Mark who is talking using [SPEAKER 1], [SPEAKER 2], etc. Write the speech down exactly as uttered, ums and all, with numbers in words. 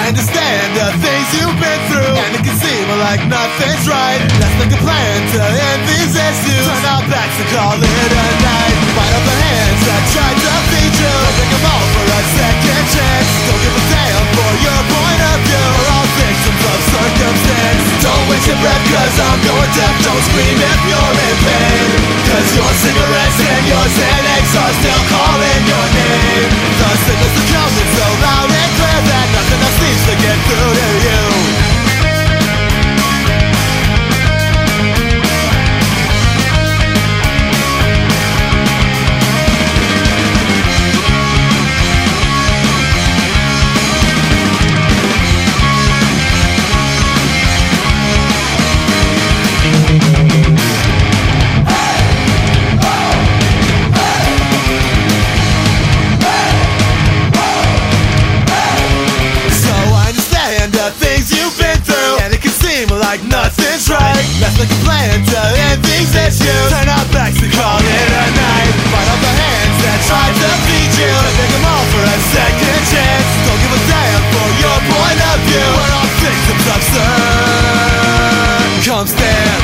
[SPEAKER 1] I understand the things you've been through, and it can seem like nothing's right. Let's make a plan to end these issues. Turn our backs and call it a night. Fight off the hands that tried to feed you. Don't pick them all for a second chance. Don't give a damn for your point of view. We're all victims of circumstance. Don't waste your breath cause I'm going deaf. Don't scream if you're in pain, cause your cigarettes and your Xanax are still calling your name. The signals are coming so loud and clear that nothing else seems to get through to you. Like nothing's right. Let's make a plan to end these issues. Turn our backs and call it a night. Fight off the hands that tried to feed you, and take them all for a second chance. Don't give a damn for your point of view. We're all victims of circumstance.